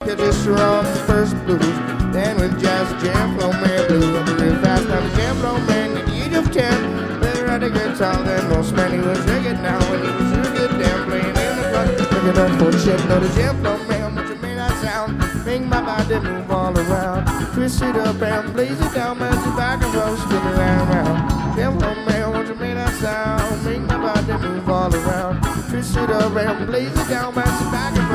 Catch us around the first blues. Then with jazz jam flow man blue. I'm real fast on the jam flow man at the age of 10. Better at a guitar than most man. He was rigged now and he was real good damn playing in the club. Looking up for shit, know the jam flow man. What you made that sound? Make my body move all around. Twist it up and blaze it down. Bounce it back and roll, spin it round. Jam flow man, what you made that sound? Make my body move all around. Twist it up and blaze it down. Bounce it back and roll.